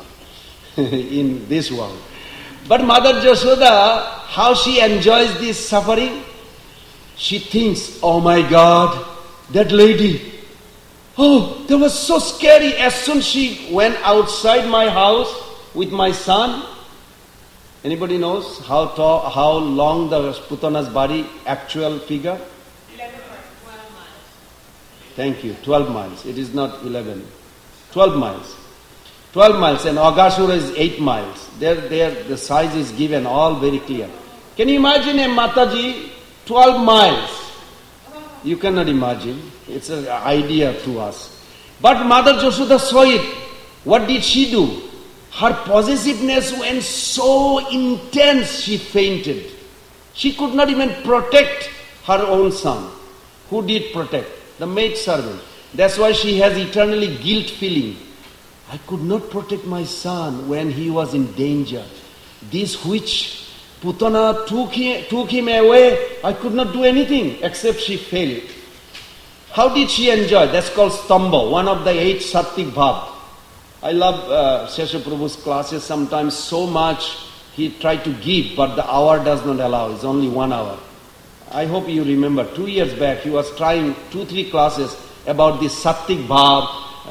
in this world. But Mother Yashoda, how she enjoys this suffering? She thinks, oh my God, that lady, oh, that was so scary. As soon as she went outside my house with my son, anybody knows how long the Putana's body, actual figure? 11 or 12 miles. Thank you, 12 miles. It is not 11. 12 miles. 12 miles and Agashura is 8 miles. The size is given, all very clear. Can you imagine a Mataji 12 miles? You cannot imagine. It's an idea to us. But Mother Yashoda saw it. What did she do? Her possessiveness went so intense, she fainted. She could not even protect her own son. Who did protect? The maid servant. That's why she has eternally guilt feeling. I could not protect my son when he was in danger. This which Putana took him away, I could not do anything except she failed. How did she enjoy? That's called Stamba, one of the 8 Sattik Bhav. I love Sesha Prabhu's classes sometimes so much. He tried to give, but the hour does not allow. It's only 1 hour. I hope you remember, 2 years back, he was trying 2-3 classes about this Sattik Bhav,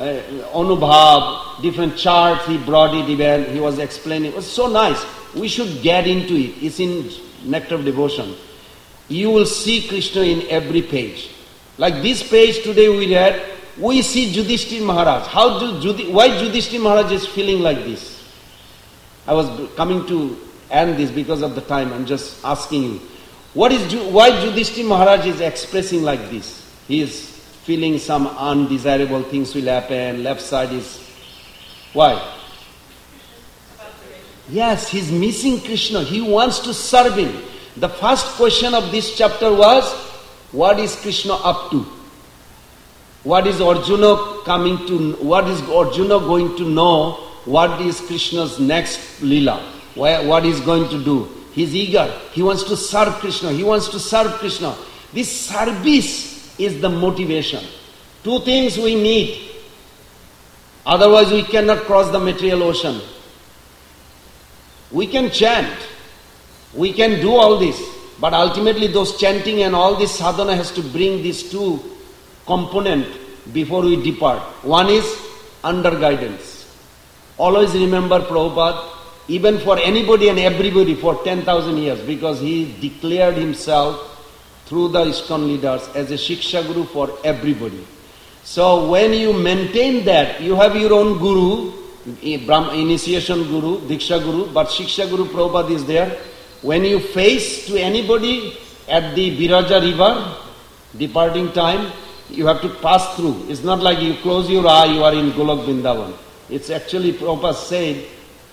Anubhav, different charts, he brought it even, he was explaining. It was so nice. We should get into it. It's in Nectar of Devotion. You will see Krishna in every page. Like this page today we read, we see Yudhishthir Maharaj. Why Yudhishthir Maharaj is feeling like this? I was coming to end this because of the time. I'm just asking you. Why Yudhishthir Maharaj is expressing like this? He is feeling some undesirable things will happen. Left side is... Why? Yes, he's missing Krishna. He wants to serve him. The first question of this chapter was, what is Krishna up to? What is Arjuna going to know? What is Krishna's next lila? What he's going to do? He's eager. He wants to serve Krishna. This service is the motivation. 2 things we need. Otherwise we cannot cross the material ocean. We can chant. We can do all this. But ultimately those chanting and all this sadhana has to bring these 2 components before we depart. One is under guidance. Always remember Prabhupada, even for anybody and everybody for 10,000 years, because he declared himself through the ISKCON leaders as a Shiksha Guru for everybody. So when you maintain that, you have your own Guru, initiation Guru, Diksha Guru, but Shiksha Guru Prabhupada is there. When you face to anybody at the Viraja river, departing time, you have to pass through. It's not like you close your eye, you are in Golok Vrindavan. It's actually, Prabhupada said,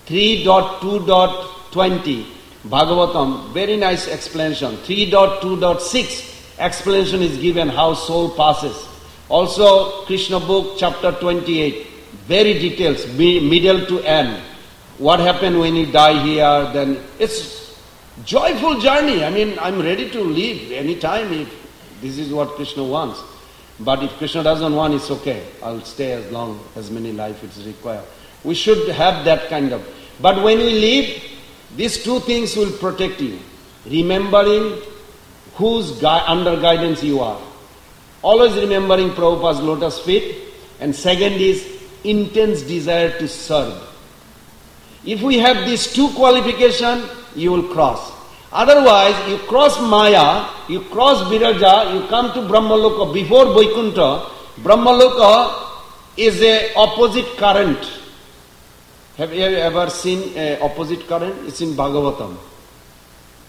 3.2.20, Bhagavatam, very nice explanation. 3.2.6, explanation is given how soul passes. Also, Krishna book, chapter 28, very details, middle to end. What happened when you die here, then it's joyful journey. I mean, I'm ready to leave anytime if this is what Krishna wants. But if Krishna doesn't want, it's okay. I'll stay as long as many life it's required. We should have that kind of. But when we leave, these 2 things will protect you. Remembering whose under guidance you are. Always remembering Prabhupada's lotus feet. And second is intense desire to serve. If we have these 2 qualifications, you will cross. Otherwise, you cross Maya, you cross Viraja, you come to Brahmaloka. Before Vaikuntha, Brahmaloka is a opposite current. Have you ever seen an opposite current? It's in Bhagavatam.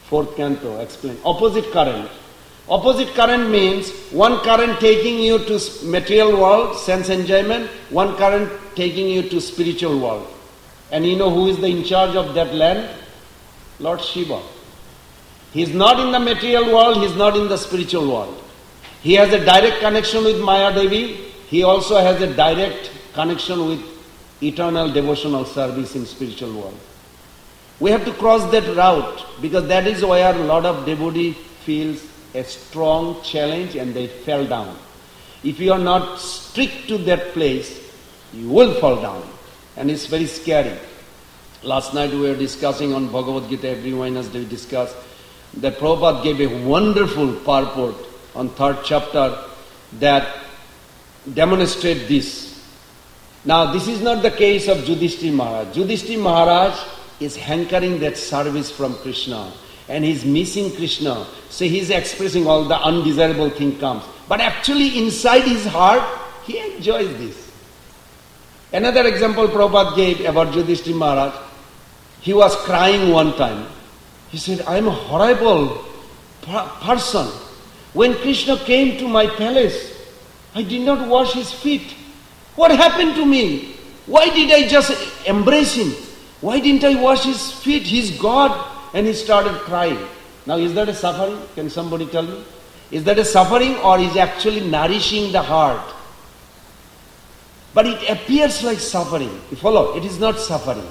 4th canto, explain. Opposite current. Opposite current means one current taking you to material world, sense enjoyment, one current taking you to spiritual world. And you know who is in charge of that land? Lord Shiva. He is not in the material world, he is not in the spiritual world. He has a direct connection with Maya Devi. He also has a direct connection with eternal devotional service in spiritual world. We have to cross that route because that is where a lot of devotee feels a strong challenge and they fell down. If you are not strict to that place, you will fall down. And it's very scary. Last night we were discussing on Bhagavad Gita, every Wednesday we discussed, that Prabhupada gave a wonderful purport on 3rd chapter that demonstrate this. Now this is not the case of Yudhishthira Maharaj. Yudhishthira Maharaj is hankering that service from Krishna and he's missing Krishna. So he's expressing all the undesirable thing comes. But actually inside his heart, he enjoys this. Another example Prabhupada gave about Yudhishthira Maharaj, he was crying one time. He said, I am a horrible person. When Krishna came to my palace, I did not wash his feet. What happened to me? Why did I just embrace him? Why didn't I wash his feet? He's God. And he started crying. Now is that a suffering? Can somebody tell me? Is that a suffering or is actually nourishing the heart? But it appears like suffering. You follow? It is not suffering.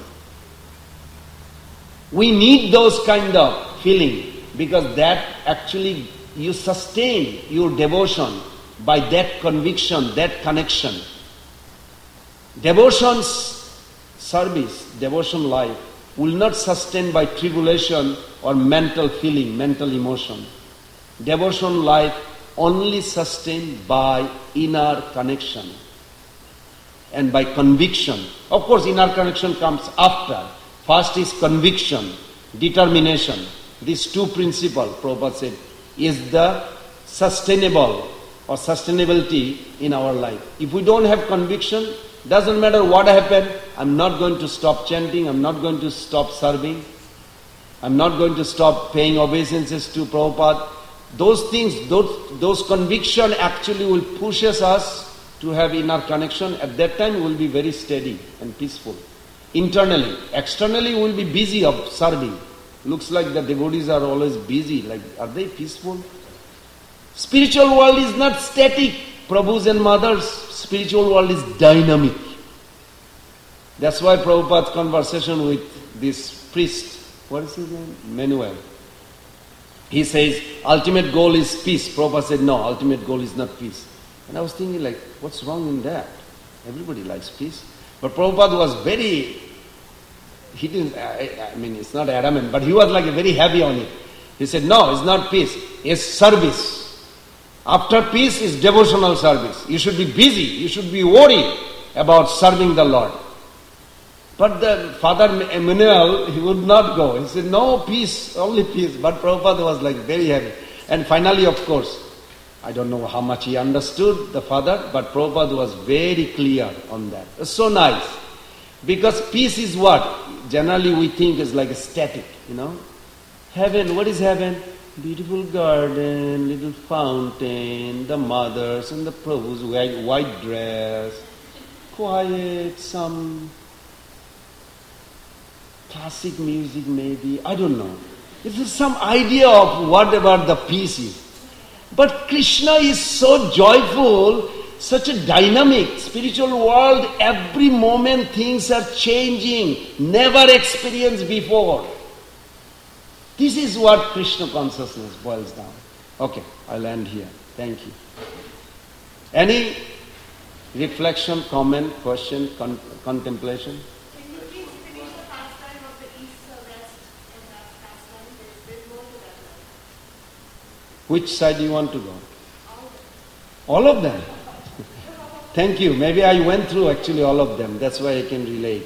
We need those kind of feeling because that actually you sustain your devotion by that conviction, that connection. Devotion's service, devotion life will not sustain by tribulation or mental feeling, mental emotion. Devotion life only sustained by inner connection and by conviction. Of course, inner connection comes after. First is conviction, determination. These two principles, Prabhupada said, is the sustainable or sustainability in our life. If we don't have conviction, doesn't matter what happened, I'm not going to stop chanting, I'm not going to stop serving, I'm not going to stop paying obeisances to Prabhupada. Those things, those conviction actually will push us to have inner connection. At that time we will be very steady and peaceful. Internally. Externally we will be busy of serving. Looks like the devotees are always busy. Like, are they peaceful? Spiritual world is not static, Prabhus and mothers. Spiritual world is dynamic. That's why Prabhupada's conversation with this priest, what is his name? Manuel. He says, ultimate goal is peace. Prabhupada said, no, ultimate goal is not peace. And I was thinking like, what's wrong in that? Everybody likes peace. But Prabhupada was very, he didn't, I mean, it's not adamant, but he was like very heavy on it. He said, no, it's not peace, it's service. After peace is devotional service. You should be busy, you should be worried about serving the Lord. But the Father Emmanuel, he would not go. He said, no, peace, only peace. But Prabhupada was like very heavy. And finally, of course, I don't know how much he understood, the Father, but Prabhupada was very clear on that. It's so nice. Because peace is what? Generally we think is like a static, you know. Heaven, what is heaven? Beautiful garden, little fountain, the mothers and the Prabhus wearing white dress, quiet, some classic music maybe, I don't know. This is some idea of whatever the peace is. But Krishna is so joyful, such a dynamic spiritual world, every moment things are changing, never experienced before. This is what Krishna consciousness boils down. Okay, I'll end here. Thank you. Any reflection, comment, question, contemplation? Can you please finish the pastime of the Easter rest and that pastime? There's more to that. Which side do you want to go? All of them. Thank you. Maybe I went through actually all of them. That's why I can relate.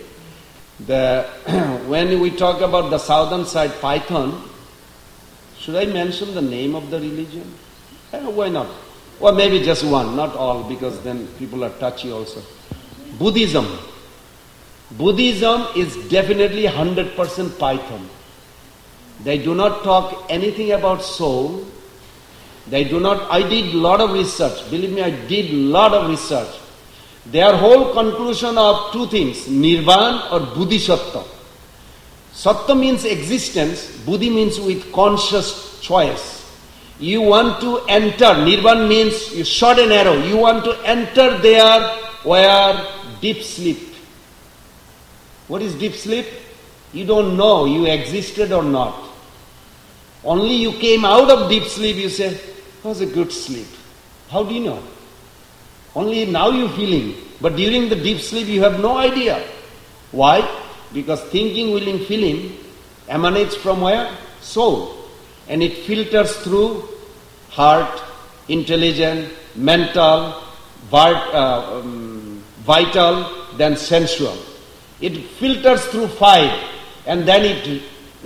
When we talk about the southern side, Python, should I mention the name of the religion? Why not? Or maybe just one, not all, because then people are touchy also. Buddhism. Buddhism is definitely 100% Python. They do not talk anything about soul. They do not, I did a lot of research. Believe me, I did a lot of research. Their whole conclusion of two things, Nirvana or Bodhisattva. Sattva means existence, Buddhi means with conscious choice. You want to enter, Nirvana means you shot an arrow. You want to enter there where deep sleep. What is deep sleep? You don't know you existed or not. Only you came out of deep sleep, you say, it was a good sleep. How do you know? Only now you're feeling. But during the deep sleep you have no idea. Why? Because thinking, willing, feeling emanates from where? Soul. And it filters through heart, intelligence, mental, vital, then sensual. It filters through 5 and then it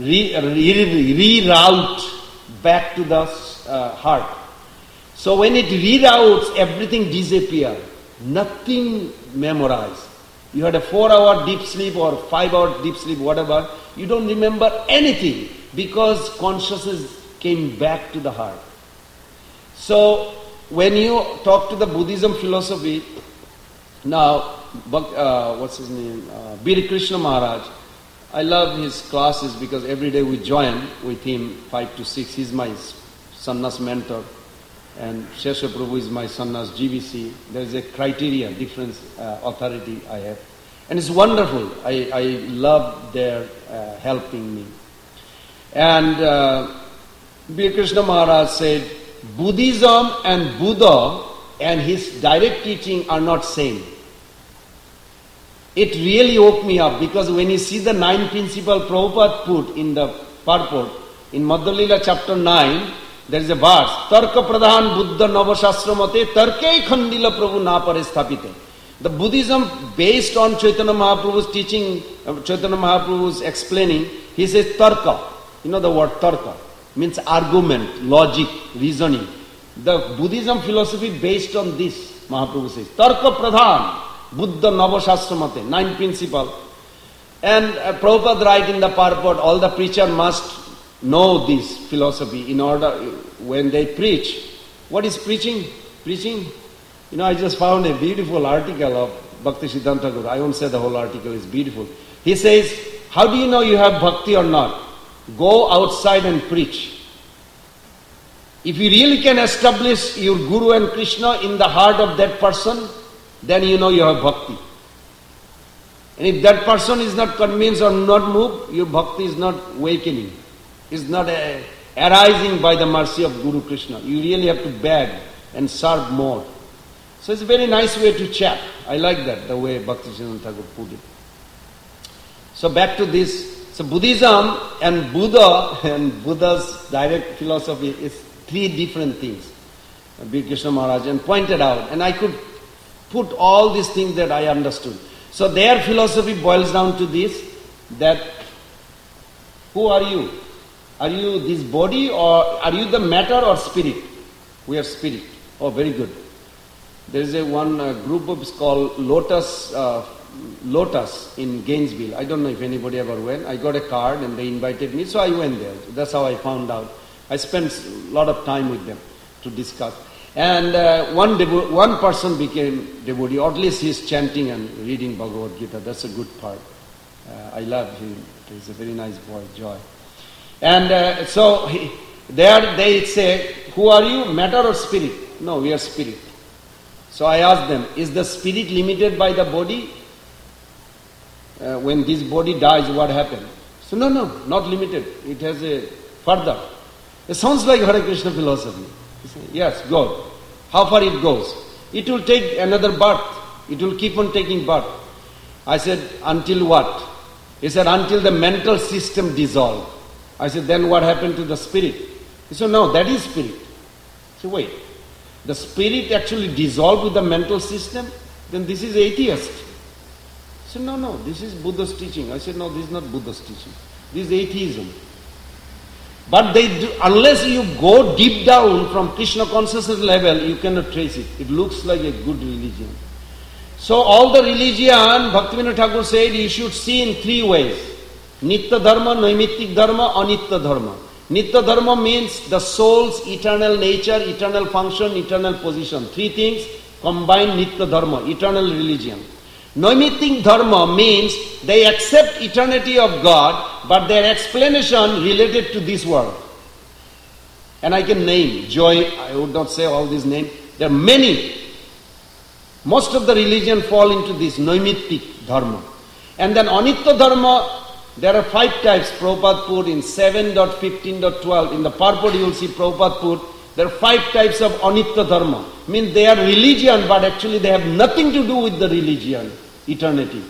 reroutes back to the heart. So when it reroutes, everything disappears. Nothing memorized. You had a 4-hour deep sleep or 5-hour deep sleep, whatever. You don't remember anything because consciousness came back to the heart. So when you talk to the Buddhism philosophy, now, what's his name? Biri Krishna Maharaj. I love his classes because every day we join with him 5 to 6. He's my sannyas mentor. And Shesha Prabhu is my sannyas GBC. There is a criteria, different authority I have. And it's wonderful. I love their helping me. And Biri Krishna Maharaj said, Buddhism and Buddha and his direct teaching are not same. It really woke me up because when you see the 9 principles Prabhupada put in the purport, in Madhya Lila chapter 9, there is a verse, Tarka Pradhan Buddha Navashastramate Tarkei Khandila Prabhu Na Pare Sthapite. The Buddhism based on Chaitanya Mahaprabhu's teaching, Chaitanya Mahaprabhu's explaining, he says Tarka. You know the word Tarka means argument, logic, reasoning. The Buddhism philosophy based on this, Mahaprabhu says, Tarka Pradhan Buddha Navashastramate, 9 principles. And Prabhupada write in the purport, all the preacher must know this philosophy in order, when they preach. What is preaching? Preaching. You know, I just found a beautiful article of Bhakti Siddhanta Guru. I won't say the whole article is beautiful. He says, how do you know you have bhakti or not? Go outside and preach. If you really can establish your Guru and Krishna in the heart of that person, then you know you have bhakti. And if that person is not convinced or not moved, your bhakti is not awakening. It's not arising by the mercy of Guru Krishna. You really have to beg and serve more. So it's a very nice way to chat. I like that, the way Bhakti Siddhanta Thakur put it. So back to this. So Buddhism and Buddha and Buddha's direct philosophy is 3 different things. Biri Krishna Maharaj and pointed out. And I could put all these things that I understood. So their philosophy boils down to this, that who are you? Are you this body or are you the matter or spirit? We are spirit. Oh, very good. There is one group of called Lotus in Gainesville. I don't know if anybody ever went. I got a card and they invited me, so I went there. That's how I found out. I spent a lot of time with them to discuss. And one person became devotee, or at least he's chanting and reading Bhagavad Gita. That's a good part. I love him. He's a very nice boy, Joy. And so there they say, who are you, matter or spirit? No, we are spirit. So I asked them, is the spirit limited by the body? When this body dies, what happens? So no, not limited. It has a further. It sounds like Hare Krishna philosophy. Yes, go. How far it goes? It will take another birth. It will keep on taking birth. I said, until what? He said, until the mental system dissolves. I said, then what happened to the spirit? He said, no, that is spirit. I said, wait, the spirit actually dissolved with the mental system? Then this is atheist. I said, no, this is Buddha's teaching. I said, no, this is not Buddha's teaching. This is atheism. But unless you go deep down from Krishna consciousness level, you cannot trace it. It looks like a good religion. So all the religion, Bhaktivinoda Thakur said, you should see in 3 ways. Nitya dharma, naimittik dharma, anitya dharma. Nitya dharma means the soul's eternal nature, eternal function, eternal position. Three things combine nitya dharma, eternal religion. Naimittik dharma means they accept eternity of God, but their explanation related to this world. And I can name, joy, I would not say all these names. There are many. Most of the religion fall into this naimittik dharma. And then anitya dharma, there are 5 types Prabhupada put in 7.15.12. In the purport you will see Prabhupada put, there are 5 types of anitya dharma. Means they are religion, but actually they have nothing to do with the religion, eternity.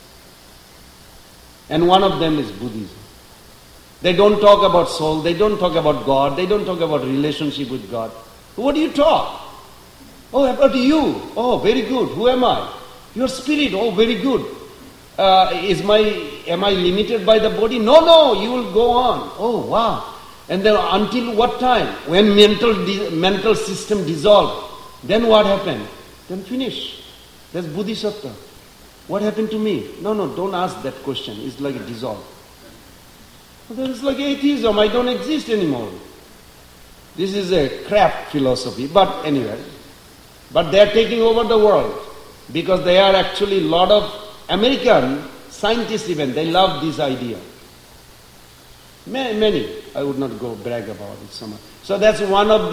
And one of them is Buddhism. They don't talk about soul, they don't talk about God, they don't talk about relationship with God. What do you talk? Oh, about you. Oh, very good. Who am I? Your spirit. Oh, very good. Am I limited by the body? No, you will go on. Oh, wow. And then until what time? When mental system dissolved, then what happened? Then finish. That's Bodhisattva. What happened to me? No, don't ask that question. It's like a dissolve. Then it's like atheism. I don't exist anymore. This is a crap philosophy. But anyway, but they are taking over the world because they are actually a lot of American scientists even, they love this idea. Many. I would not go brag about it so much. So that's one of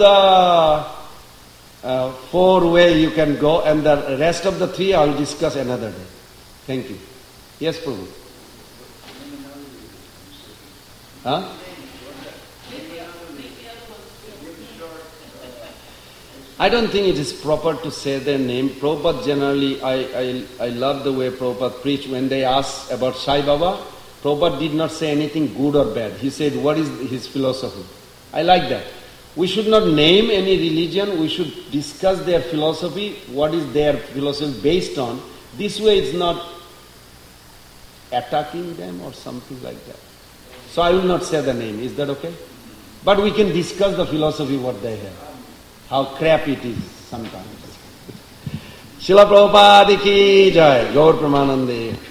the 4 ways you can go, and the rest of the 3 I will discuss another day. Thank you. Yes, Prabhu. Huh? I don't think it is proper to say their name. Prabhupada generally, I love the way Prabhupada preached. When they asked about Sai Baba, Prabhupada did not say anything good or bad. He said, what is his philosophy? I like that. We should not name any religion. We should discuss their philosophy, what is their philosophy based on. This way it's not attacking them or something like that. So I will not say the name. Is that okay? But we can discuss the philosophy what they have. How crap it is sometimes. Srila Prabhupada ki jai. Gaur Pramanande.